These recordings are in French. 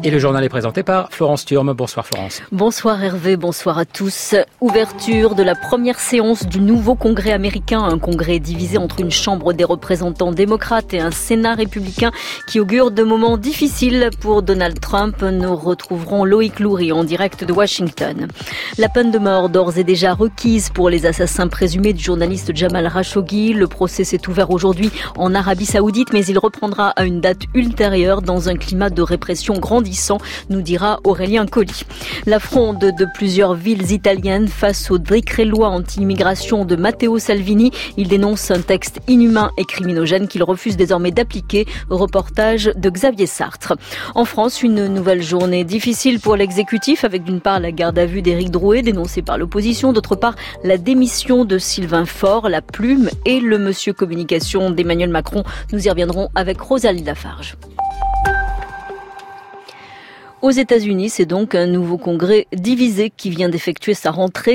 Et le journal est présenté par Florence Thurme. Bonsoir Florence. Bonsoir Hervé, bonsoir à tous. Ouverture de la première séance du nouveau Congrès américain, un congrès divisé entre une chambre des représentants démocrates et un Sénat républicain qui augure de moments difficiles pour Donald Trump. Nous retrouverons Loïc Loury en direct de Washington. La peine de mort d'ores et déjà requise pour les assassins présumés du journaliste Jamal Khashoggi. Le procès s'est ouvert aujourd'hui en Arabie Saoudite, mais il reprendra à une date ultérieure dans un climat de répression grandissant, nous dira Aurélien Colli. La fronde de plusieurs villes italiennes face au décret loi anti-immigration de Matteo Salvini. Il dénonce un texte inhumain et criminogène qu'il refuse désormais d'appliquer. Reportage de Xavier Sartre. En France, une nouvelle journée difficile pour l'exécutif avec d'une part la garde à vue d'Éric Drouet dénoncée par l'opposition, d'autre part la démission de Sylvain Faure, la plume et le monsieur communication d'Emmanuel Macron. Nous y reviendrons avec Rosalie Lafarge. Aux États-Unis, c'est donc un nouveau congrès divisé qui vient d'effectuer sa rentrée.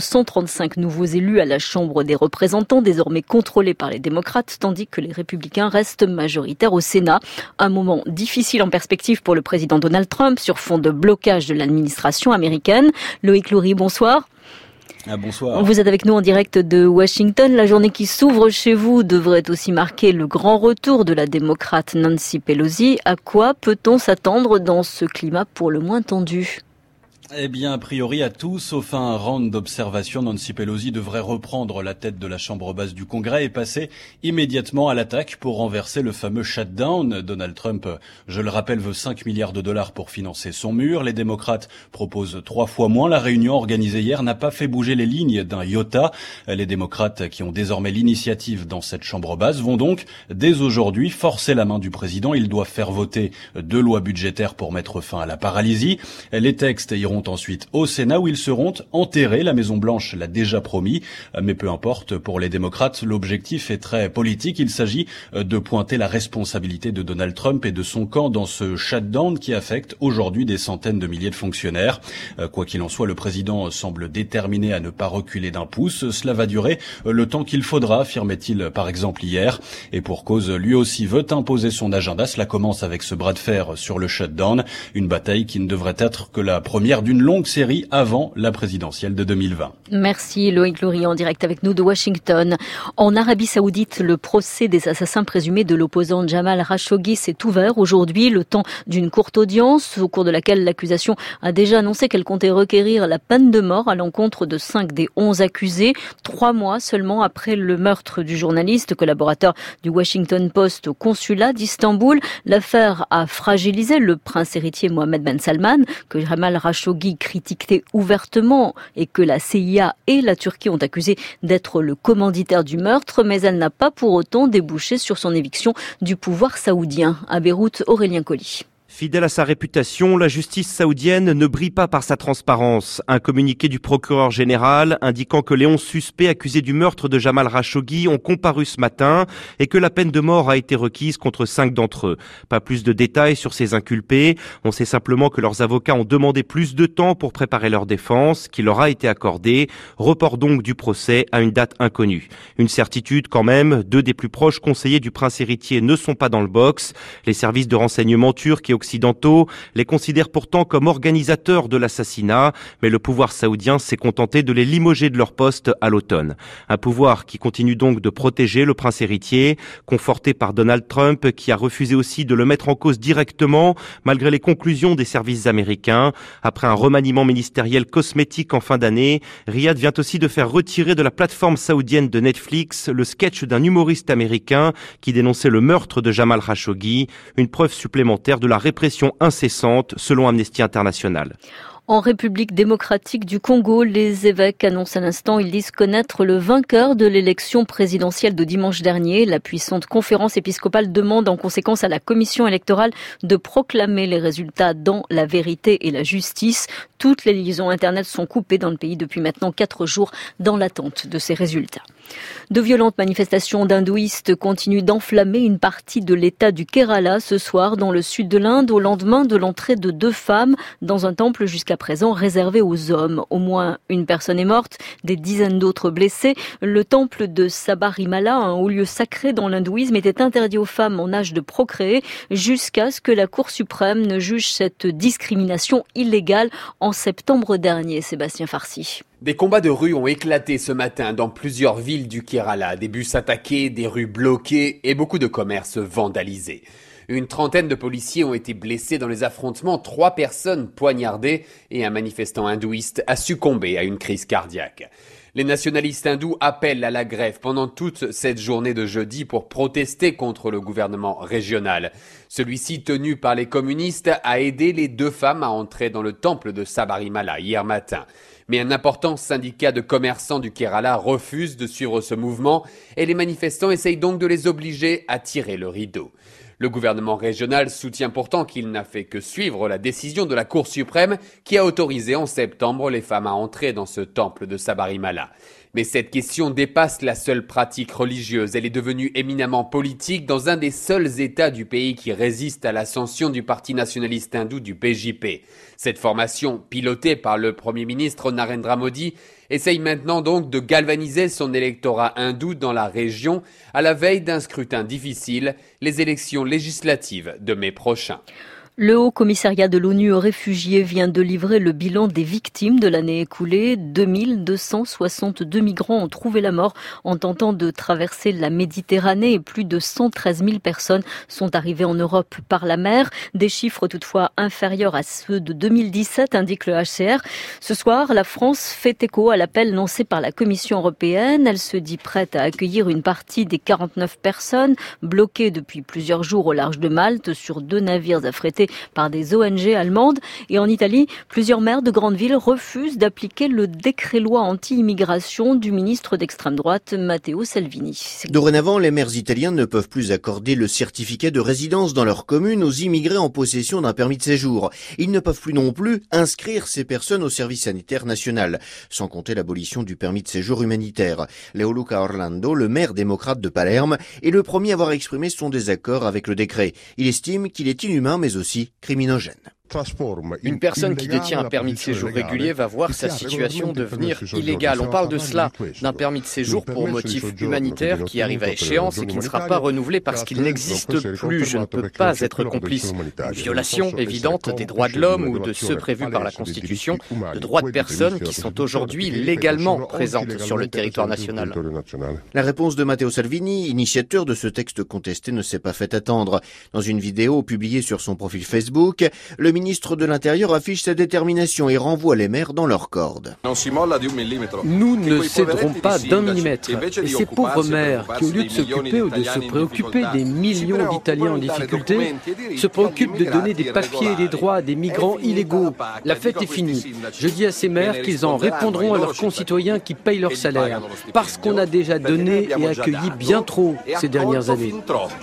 435 nouveaux élus à la Chambre des représentants, désormais contrôlés par les démocrates, tandis que les républicains restent majoritaires au Sénat. Un moment difficile en perspective pour le président Donald Trump sur fond de blocage de l'administration américaine. Loïc Loury, bonsoir. Bonsoir. Vous êtes avec nous en direct de Washington. La journée qui s'ouvre chez vous devrait aussi marquer le grand retour de la démocrate Nancy Pelosi. À quoi peut-on s'attendre dans ce climat pour le moins tendu ? Eh bien, a priori à tout, sauf un round d'observation, Nancy Pelosi devrait reprendre la tête de la chambre basse du Congrès et passer immédiatement à l'attaque pour renverser le fameux shutdown. Donald Trump, je le rappelle, veut 5 milliards de dollars pour financer son mur. Les démocrates proposent 3 fois moins. La réunion organisée hier n'a pas fait bouger les lignes d'un iota. Les démocrates, qui ont désormais l'initiative dans cette chambre basse, vont donc, dès aujourd'hui, forcer la main du président. Ils doivent faire voter 2 lois budgétaires pour mettre fin à la paralysie. Les textes iront ensuite au Sénat où ils seront enterrés. La Maison-Blanche l'a déjà promis. Mais peu importe, pour les démocrates, l'objectif est très politique. Il s'agit de pointer la responsabilité de Donald Trump et de son camp dans ce shutdown qui affecte aujourd'hui des centaines de milliers de fonctionnaires. Quoi qu'il en soit, le président semble déterminé à ne pas reculer d'un pouce. Cela va durer le temps qu'il faudra, affirmait-il par exemple hier. Et pour cause, lui aussi veut imposer son agenda. Cela commence avec ce bras de fer sur le shutdown. Une bataille qui ne devrait être que la première d'une longue série avant la présidentielle de 2020. Merci Loïc Loury en direct avec nous de Washington. En Arabie Saoudite, le procès des assassins présumés de l'opposant Jamal Khashoggi s'est ouvert aujourd'hui, le temps d'une courte audience au cours de laquelle l'accusation a déjà annoncé qu'elle comptait requérir la peine de mort à l'encontre de 5 des 11 accusés, 3 mois seulement après le meurtre du journaliste, collaborateur du Washington Post au consulat d'Istanbul. L'affaire a fragilisé le prince héritier Mohammed Ben Salman, que Jamal Khashoggi critiqué ouvertement et que la CIA et la Turquie ont accusé d'être le commanditaire du meurtre, mais elle n'a pas pour autant débouché sur son éviction du pouvoir saoudien. À Beyrouth, Aurélien Colli. Fidèle à sa réputation, la justice saoudienne ne brille pas par sa transparence. Un communiqué du procureur général indiquant que les 11 suspects accusés du meurtre de Jamal Khashoggi ont comparu ce matin et que la peine de mort a été requise contre 5 d'entre eux. Pas plus de détails sur ces inculpés. On sait simplement que leurs avocats ont demandé plus de temps pour préparer leur défense, qui leur a été accordé. Report donc du procès à une date inconnue. Une certitude quand même, 2 des plus proches conseillers du prince héritier ne sont pas dans le box. Les services de renseignement turcs et occidentaux les considèrent pourtant comme organisateurs de l'assassinat, mais le pouvoir saoudien s'est contenté de les limoger de leur poste à l'automne. Un pouvoir qui continue donc de protéger le prince héritier, conforté par Donald Trump, qui a refusé aussi de le mettre en cause directement, malgré les conclusions des services américains. Après un remaniement ministériel cosmétique en fin d'année, Riyad vient aussi de faire retirer de la plateforme saoudienne de Netflix le sketch d'un humoriste américain qui dénonçait le meurtre de Jamal Khashoggi, une preuve supplémentaire de la répression incessante selon Amnesty International. En République démocratique du Congo, les évêques annoncent à l'instant, ils disent connaître le vainqueur de l'élection présidentielle de dimanche dernier. La puissante conférence épiscopale demande en conséquence à la commission électorale de proclamer les résultats dans la vérité et la justice. Toutes les liaisons Internet sont coupées dans le pays depuis maintenant 4 jours dans l'attente de ces résultats. De violentes manifestations d'hindouistes continuent d'enflammer une partie de l'état du Kerala ce soir dans le sud de l'Inde au lendemain de l'entrée de 2 femmes dans un temple jusqu'à présent réservé aux hommes. Au moins une personne est morte, des dizaines d'autres blessées. Le temple de Sabarimala, un haut lieu sacré dans l'hindouisme, était interdit aux femmes en âge de procréer jusqu'à ce que la Cour suprême ne juge cette discrimination illégale en septembre dernier. Sébastien Farcy. Des combats de rue ont éclaté ce matin dans plusieurs villes du Kerala. Des bus attaqués, des rues bloquées et beaucoup de commerces vandalisés. Une trentaine de policiers ont été blessés dans les affrontements, 3 personnes poignardées et un manifestant hindouiste a succombé à une crise cardiaque. Les nationalistes hindous appellent à la grève pendant toute cette journée de jeudi pour protester contre le gouvernement régional. Celui-ci, tenu par les communistes, a aidé les 2 femmes à entrer dans le temple de Sabarimala hier matin. Mais un important syndicat de commerçants du Kerala refuse de suivre ce mouvement et les manifestants essayent donc de les obliger à tirer le rideau. Le gouvernement régional soutient pourtant qu'il n'a fait que suivre la décision de la Cour suprême qui a autorisé en septembre les femmes à entrer dans ce temple de Sabarimala. Mais cette question dépasse la seule pratique religieuse. Elle est devenue éminemment politique dans un des seuls États du pays qui résiste à l'ascension du parti nationaliste hindou du BJP. Cette formation, pilotée par le Premier ministre Narendra Modi, essaye maintenant donc de galvaniser son électorat hindou dans la région à la veille d'un scrutin difficile, les élections législatives de mai prochain. Le Haut Commissariat de l'ONU aux réfugiés vient de livrer le bilan des victimes de l'année écoulée. 2262 migrants ont trouvé la mort en tentant de traverser la Méditerranée et plus de 113 000 personnes sont arrivées en Europe par la mer. Des chiffres toutefois inférieurs à ceux de 2017, indique le HCR. Ce soir, la France fait écho à l'appel lancé par la Commission européenne. Elle se dit prête à accueillir une partie des 49 personnes bloquées depuis plusieurs jours au large de Malte sur 2 navires affrétés par des ONG allemandes. Et en Italie, plusieurs maires de grandes villes refusent d'appliquer le décret-loi anti-immigration du ministre d'extrême droite Matteo Salvini. Dorénavant, les maires italiens ne peuvent plus accorder le certificat de résidence dans leur commune aux immigrés en possession d'un permis de séjour. Ils ne peuvent plus non plus inscrire ces personnes au service sanitaire national, sans compter l'abolition du permis de séjour humanitaire. Leo Luca Orlando, le maire démocrate de Palerme, est le premier à avoir exprimé son désaccord avec le décret. Il estime qu'il est inhumain mais aussi criminogène. Une personne qui détient un permis de séjour régulier va voir sa situation devenir illégale. On parle de cela, d'un permis de séjour pour motif humanitaire qui arrive à échéance et qui ne sera pas renouvelé parce qu'il n'existe plus. Je ne peux pas être complice. Une violation évidente des droits de l'homme ou de ceux prévus par la Constitution, de droits de personnes qui sont aujourd'hui légalement présentes sur le territoire national. La réponse de Matteo Salvini, initiateur de ce texte contesté, ne s'est pas fait attendre. Dans une vidéo publiée sur son profil Facebook, le ministre de l'Intérieur affiche sa détermination et renvoie les maires dans leurs cordes. Nous ne céderons pas d'1 millimètre. Et ces pauvres maires qui, au lieu de s'occuper ou de se préoccuper des millions d'Italiens en difficulté, se préoccupent de donner des papiers et des droits à des migrants illégaux. La fête est finie. Je dis à ces maires qu'ils en répondront à leurs concitoyens qui payent leur salaire. Parce qu'on a déjà donné et accueilli bien trop ces dernières années.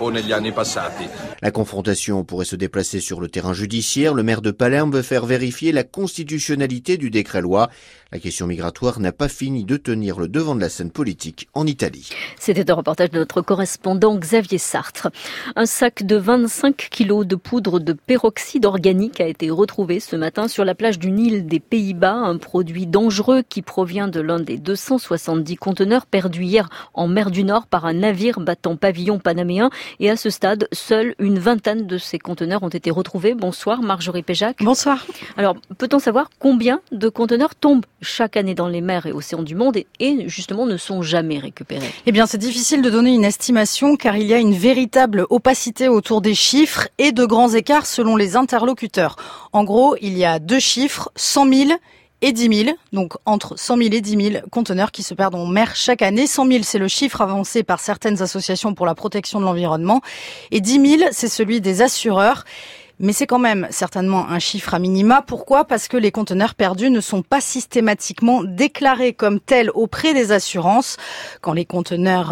La confrontation pourrait se déplacer sur le terrain judiciaire. Le maire de Palerme veut faire vérifier la constitutionnalité du décret-loi. La question migratoire n'a pas fini de tenir le devant de la scène politique en Italie. C'était un reportage de notre correspondant Xavier Sartre. Un sac de 25 kilos de poudre de peroxyde organique a été retrouvé ce matin sur la plage d'une île des Pays-Bas. Un produit dangereux qui provient de l'un des 270 conteneurs perdus hier en mer du Nord par un navire battant pavillon panaméen. Et à ce stade, seule une vingtaine de ces conteneurs ont été retrouvés. Bonsoir Marjorie Péjac. Bonsoir. Alors, peut-on savoir combien de conteneurs tombent chaque année dans les mers et océans du monde et justement ne sont jamais récupérés? Eh bien, c'est difficile de donner une estimation car il y a une véritable opacité autour des chiffres et de grands écarts selon les interlocuteurs. En gros, il y a 2 chiffres, 100 000 et 10 000, donc entre 100 000 et 10 000 conteneurs qui se perdent en mer chaque année. 100 000, c'est le chiffre avancé par certaines associations pour la protection de l'environnement et 10 000, c'est celui des assureurs. Mais c'est quand même certainement un chiffre à minima. Pourquoi ? Parce que les conteneurs perdus ne sont pas systématiquement déclarés comme tels auprès des assurances. Quand les conteneurs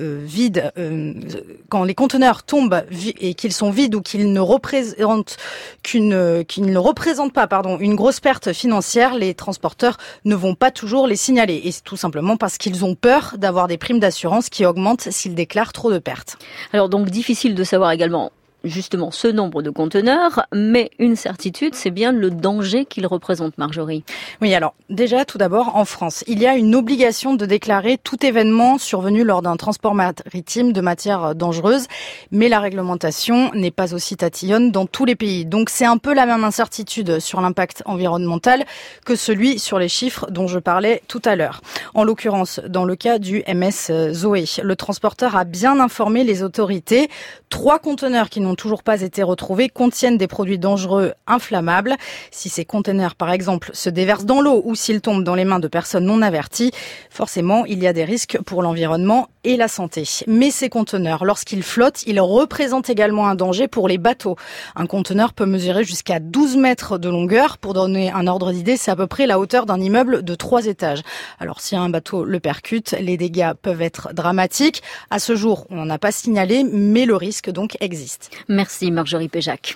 quand les conteneurs tombent et qu'ils sont vides ou qu'ils ne représentent pas une grosse perte financière, les transporteurs ne vont pas toujours les signaler. Et c'est tout simplement parce qu'ils ont peur d'avoir des primes d'assurance qui augmentent s'ils déclarent trop de pertes. Alors donc difficile de savoir également justement ce nombre de conteneurs, mais une certitude, c'est bien le danger qu'ils représentent, Marjorie. Oui, alors déjà, tout d'abord, en France, il y a une obligation de déclarer tout événement survenu lors d'un transport maritime de matières dangereuses, mais la réglementation n'est pas aussi tatillonne dans tous les pays. Donc c'est un peu la même incertitude sur l'impact environnemental que celui sur les chiffres dont je parlais tout à l'heure. En l'occurrence, dans le cas du MS Zoé, le transporteur a bien informé les autorités. 3 conteneurs qui n'ont toujours pas été retrouvés contiennent des produits dangereux inflammables. Si ces conteneurs, par exemple, se déversent dans l'eau ou s'ils tombent dans les mains de personnes non averties, forcément, il y a des risques pour l'environnement et la santé. Mais ces conteneurs, lorsqu'ils flottent, ils représentent également un danger pour les bateaux. Un conteneur peut mesurer jusqu'à 12 mètres de longueur. Pour donner un ordre d'idée, c'est à peu près la hauteur d'un immeuble de 3 étages. Alors, si un bateau le percute, les dégâts peuvent être dramatiques. À ce jour, on n'en a pas signalé, mais le risque donc existe. Merci Marjorie Péjac.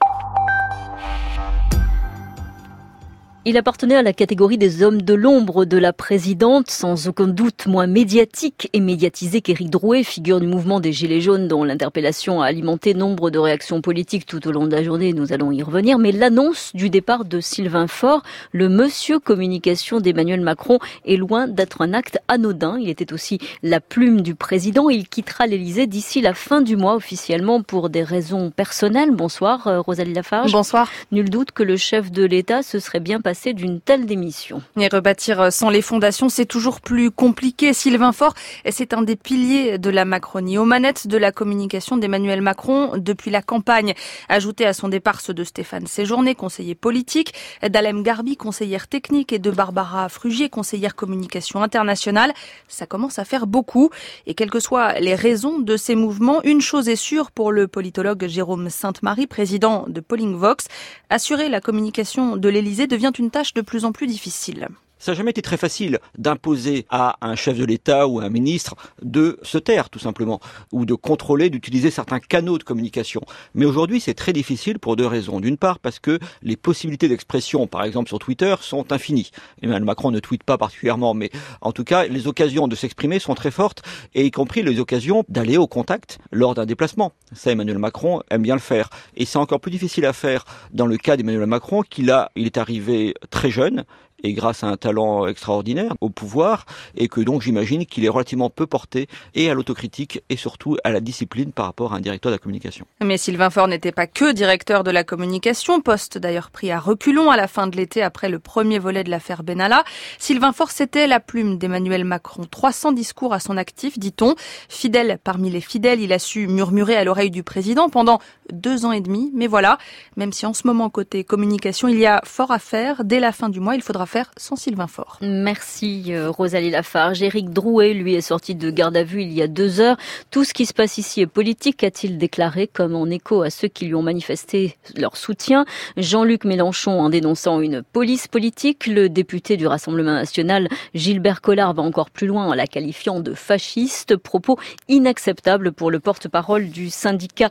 Il appartenait à la catégorie des hommes de l'ombre de la présidente, sans aucun doute moins médiatique et médiatisé qu'Éric Drouet, figure du mouvement des Gilets jaunes dont l'interpellation a alimenté nombre de réactions politiques tout au long de la journée, nous allons y revenir. Mais l'annonce du départ de Sylvain Faure, le monsieur communication d'Emmanuel Macron, est loin d'être un acte anodin. Il était aussi la plume du président. Il quittera l'Élysée d'ici la fin du mois officiellement pour des raisons personnelles. Bonsoir Rosalie Lafarge. Bonsoir. Nul doute que le chef de l'État se serait bien passé d'une telle démission. Et rebâtir sans les fondations, c'est toujours plus compliqué. Sylvain Faure, c'est un des piliers de la Macronie. Aux manettes de la communication d'Emmanuel Macron depuis la campagne. Ajouté à son départ ceux de Stéphane Séjourné, conseiller politique, d'Alem Garbi, conseillère technique, et de Barbara Frugier, conseillère communication internationale. Ça commence à faire beaucoup. Et quelles que soient les raisons de ces mouvements, une chose est sûre pour le politologue Jérôme Sainte-Marie, président de Polling Vox, assurer la communication de l'Élysée devient une tâche de plus en plus difficile. Ça n'a jamais été très facile d'imposer à un chef de l'État ou à un ministre de se taire, tout simplement, ou de contrôler, d'utiliser certains canaux de communication. Mais aujourd'hui, c'est très difficile pour 2 raisons. D'une part, parce que les possibilités d'expression, par exemple sur Twitter, sont infinies. Emmanuel Macron ne tweete pas particulièrement, mais en tout cas, les occasions de s'exprimer sont très fortes, et y compris les occasions d'aller au contact lors d'un déplacement. Ça, Emmanuel Macron aime bien le faire. Et c'est encore plus difficile à faire dans le cas d'Emmanuel Macron, il est arrivé très jeune, et grâce à un talent extraordinaire au pouvoir, et que donc j'imagine qu'il est relativement peu porté et à l'autocritique et surtout à la discipline par rapport à un directeur de la communication. Mais Sylvain Faure n'était pas que directeur de la communication, poste d'ailleurs pris à reculons à la fin de l'été après le premier volet de l'affaire Benalla. Sylvain Faure, c'était la plume d'Emmanuel Macron. 300 discours à son actif, dit-on. Fidèle parmi les fidèles, il a su murmurer à l'oreille du président pendant 2 ans et demi. Mais voilà, même si en ce moment côté communication, il y a fort à faire, dès la fin du mois, il faudra faire sans Sylvain Faure. Merci Rosalie Lafarge. Éric Drouet, lui, est sorti de garde à vue il y a 2 heures. Tout ce qui se passe ici est politique, a-t-il déclaré, comme en écho à ceux qui lui ont manifesté leur soutien. Jean-Luc Mélenchon en dénonçant une police politique. Le député du Rassemblement national, Gilbert Collard, va encore plus loin en la qualifiant de fasciste. Propos inacceptables pour le porte-parole du syndicat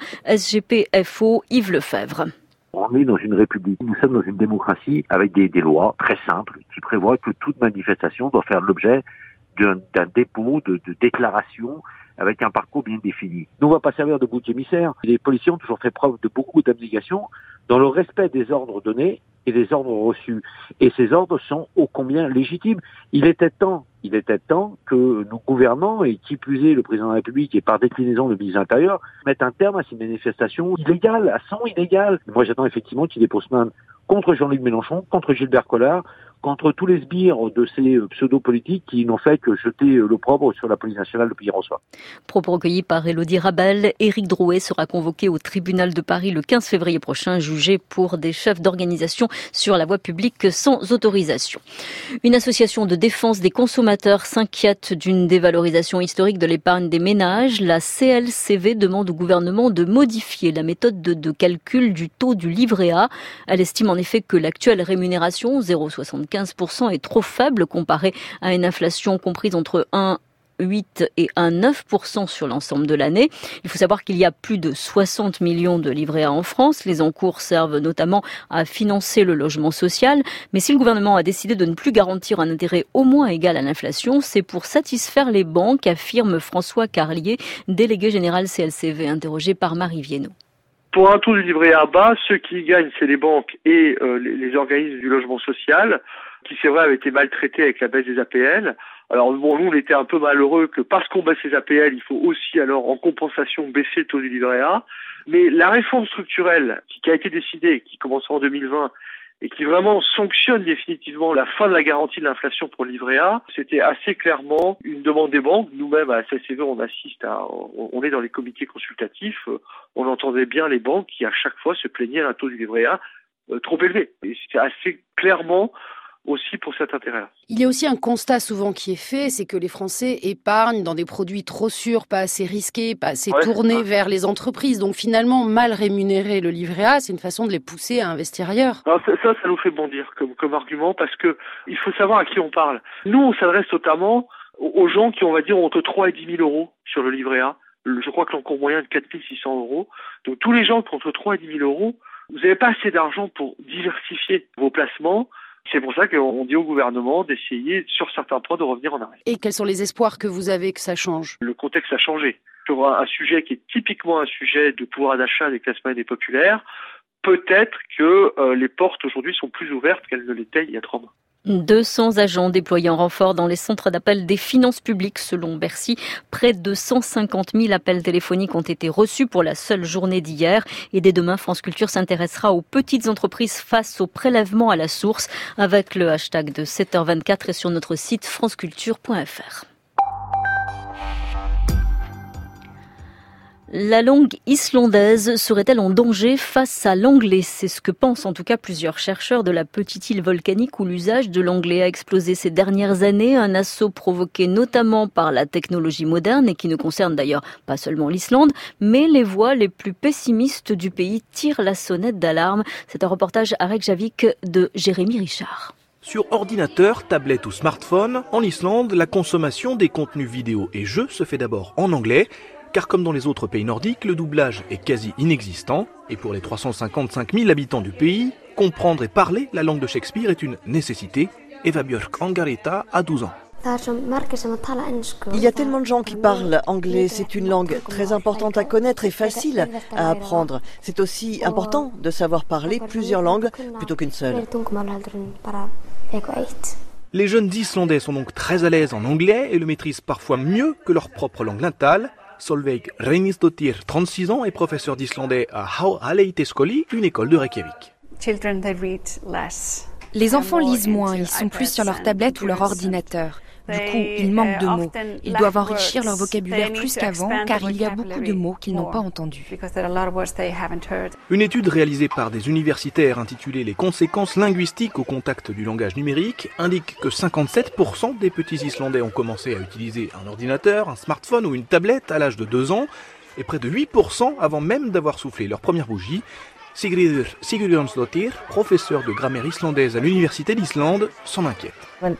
SGP-FO, Yves Lefebvre. On est dans une république, nous sommes dans une démocratie avec des lois très simples qui prévoient que toute manifestation doit faire l'objet d'un dépôt de déclaration avec un parcours bien défini. Nous, on ne va pas servir de bouc émissaire. Les policiers ont toujours fait preuve de beaucoup d'abnégation dans le respect des ordres donnés et des ordres reçus. Et ces ordres sont ô combien légitimes. Il était temps que nos gouvernants, et qui plus est le président de la République et par déclinaison le ministre de l'Intérieur, mettent un terme à ces manifestations illégales, à sang illégal. Moi, j'attends effectivement qu'il dépose plainte contre Jean-Luc Mélenchon, contre Gilbert Collard, contre tous les sbires de ces pseudo-politiques qui n'ont fait que jeter l'opprobre sur la police nationale depuis hier au soir. Propos recueillis par Élodie Rabal. Éric Drouet sera convoqué au tribunal de Paris le 15 février prochain, jugé pour des chefs d'organisation sur la voie publique sans autorisation. Une association de défense des consommateurs consommateurs s'inquiètent d'une dévalorisation historique de l'épargne des ménages. La CLCV demande au gouvernement de modifier la méthode de calcul du taux du livret A. Elle estime en effet que l'actuelle rémunération, 0,75%, est trop faible comparée à une inflation comprise entre 1,8 et 1,9% sur l'ensemble de l'année. Il faut savoir qu'il y a plus de 60 millions de livrets A en France. Les encours servent notamment à financer le logement social. Mais si le gouvernement a décidé de ne plus garantir un intérêt au moins égal à l'inflation, c'est pour satisfaire les banques, affirme François Carlier, délégué général CLCV, interrogé par Marie Viennot. Pour un taux du livret A bas, ceux qui y gagnent, c'est les banques et les organismes du logement social, qui c'est vrai avaient été maltraités avec la baisse des APL. Alors bon, nous on était un peu malheureux que parce qu'on baisse les APL, il faut aussi alors en compensation baisser le taux du livret A. Mais la réforme structurelle qui a été décidée, qui commencera en 2020 et qui vraiment sanctionne définitivement la fin de la garantie de l'inflation pour le livret A, c'était assez clairement une demande des banques. Nous-mêmes à CLCV, on est dans les comités consultatifs, on entendait bien les banques qui à chaque fois se plaignaient d'un taux du livret A trop élevé. Et c'était assez clairement aussi pour cet intérêt-là. Il y a aussi un constat souvent qui est fait, c'est que les Français épargnent dans des produits trop sûrs, pas assez risqués, pas assez tournés vers les entreprises. Donc finalement, mal rémunérer le livret A, c'est une façon de les pousser à investir ailleurs. Alors ça nous fait bondir comme argument, parce que il faut savoir à qui on parle. Nous, on s'adresse notamment aux gens qui, on va dire, ont entre 3 et 10 000 euros sur le livret A. Je crois que l'encours moyen est de 4 600 euros. Donc tous les gens qui ont entre 3 et 10 000 euros, vous n'avez pas assez d'argent pour diversifier vos placements. C'est pour ça qu'on dit au gouvernement d'essayer, sur certains points, de revenir en arrière. Et quels sont les espoirs que vous avez que ça change ? Le contexte a changé. Sur un sujet qui est typiquement un sujet de pouvoir d'achat des classes moyennes et populaires, peut-être que les portes aujourd'hui sont plus ouvertes qu'elles ne l'étaient il y a 3 mois. 200 agents déployés en renfort dans les centres d'appel des finances publiques selon Bercy. Près de 150 000 appels téléphoniques ont été reçus pour la seule journée d'hier. Et dès demain, France Culture s'intéressera aux petites entreprises face au prélèvement à la source avec le hashtag de 7h24 et sur notre site franceculture.fr. La langue islandaise serait-elle en danger face à l'anglais ? C'est ce que pensent en tout cas plusieurs chercheurs de la petite île volcanique où l'usage de l'anglais a explosé ces dernières années. Un assaut provoqué notamment par la technologie moderne et qui ne concerne d'ailleurs pas seulement l'Islande, mais les voix les plus pessimistes du pays tirent la sonnette d'alarme. C'est un reportage à Reykjavik de Jérémy Richard. Sur ordinateur, tablette ou smartphone, en Islande, la consommation des contenus vidéo et jeux se fait d'abord en anglais. Car comme dans les autres pays nordiques, le doublage est quasi inexistant. Et pour les 355 000 habitants du pays, comprendre et parler la langue de Shakespeare est une nécessité. Eva Björk Angarita a 12 ans. Il y a tellement de gens qui parlent anglais, c'est une langue très importante à connaître et facile à apprendre. C'est aussi important de savoir parler plusieurs langues plutôt qu'une seule. Les jeunes Islandais sont donc très à l'aise en anglais et le maîtrisent parfois mieux que leur propre langue natale. Solveig Reynisdottir, 36 ans, est professeur d'islandais à Háskóli, une école de Reykjavik. Les enfants lisent moins, ils sont plus sur leur tablette ou leur ordinateur. Du coup, ils manquent de mots. Ils doivent enrichir leur vocabulaire plus qu'avant, car il y a beaucoup de mots qu'ils n'ont pas entendus. Une étude réalisée par des universitaires intitulée « Les conséquences linguistiques au contact du langage numérique » indique que 57% des petits Islandais ont commencé à utiliser un ordinateur, un smartphone ou une tablette à l'âge de 2 ans, et près de 8% avant même d'avoir soufflé leur première bougie. Sigríður Sigurjónsdóttir, professeure de grammaire islandaise à l'Université d'Islande, s'en inquiète.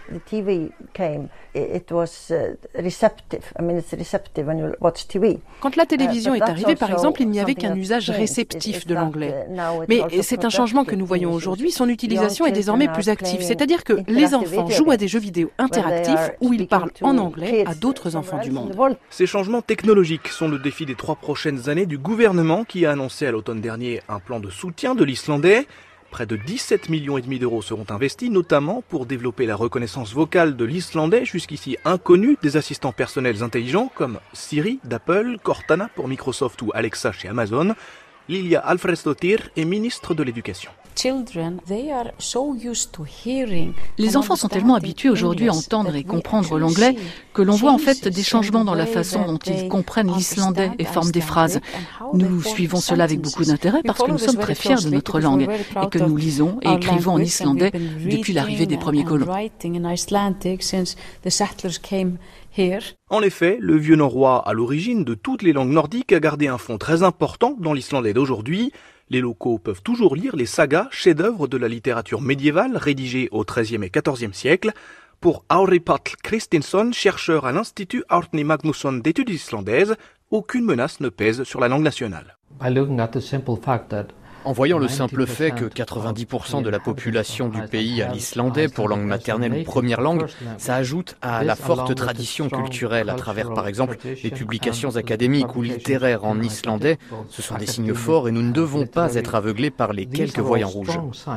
Quand la télévision est arrivée, par exemple, il n'y avait qu'un usage réceptif de l'anglais. Mais c'est un changement que nous voyons aujourd'hui. Son utilisation est désormais plus active. C'est-à-dire que les enfants jouent à des jeux vidéo interactifs où ils parlent en anglais à d'autres enfants du monde. Ces changements technologiques sont le défi des 3 prochaines années du gouvernement qui a annoncé à l'automne dernier un plan de soutien de l'islandais. Près de 17,5 millions d'euros seront investis, notamment pour développer la reconnaissance vocale de l'islandais, jusqu'ici inconnu des assistants personnels intelligents comme Siri d'Apple, Cortana pour Microsoft ou Alexa chez Amazon. Lilja Alfreðsdóttir est ministre de l'Éducation. Les enfants sont tellement habitués aujourd'hui à entendre et comprendre l'anglais que l'on voit en fait des changements dans la façon dont ils comprennent l'islandais et forment des phrases. Nous suivons cela avec beaucoup d'intérêt parce que nous sommes très fiers de notre langue et que nous lisons et écrivons en islandais depuis l'arrivée des premiers colons. En effet, le vieux norrois, à l'origine de toutes les langues nordiques, a gardé un fond très important dans l'islandais d'aujourd'hui. Les locaux peuvent toujours lire les sagas, chefs-d'œuvre de la littérature médiévale rédigés au XIIIe et XIVe siècle. Pour Árni Páll Kristinsson, chercheur à l'Institut Árni Magnússon d'études islandaises, aucune menace ne pèse sur la langue nationale. En voyant le simple fait que 90% de la population du pays a l'islandais pour langue maternelle ou première langue, ça ajoute à la forte tradition culturelle à travers par exemple les publications académiques ou littéraires en islandais. Ce sont des signes forts et nous ne devons pas être aveuglés par les quelques voyants rouges.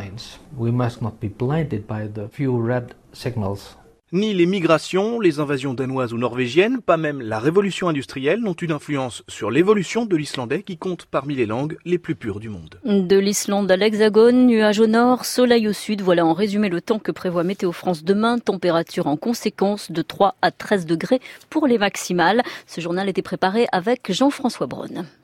Ni les migrations, les invasions danoises ou norvégiennes, pas même la révolution industrielle n'ont une influence sur l'évolution de l'islandais qui compte parmi les langues les plus pures du monde. De l'Islande à l'Hexagone, nuages au nord, soleil au sud, voilà en résumé le temps que prévoit Météo France demain. Température en conséquence de 3 à 13 degrés pour les maximales. Ce journal était préparé avec Jean-François Braun.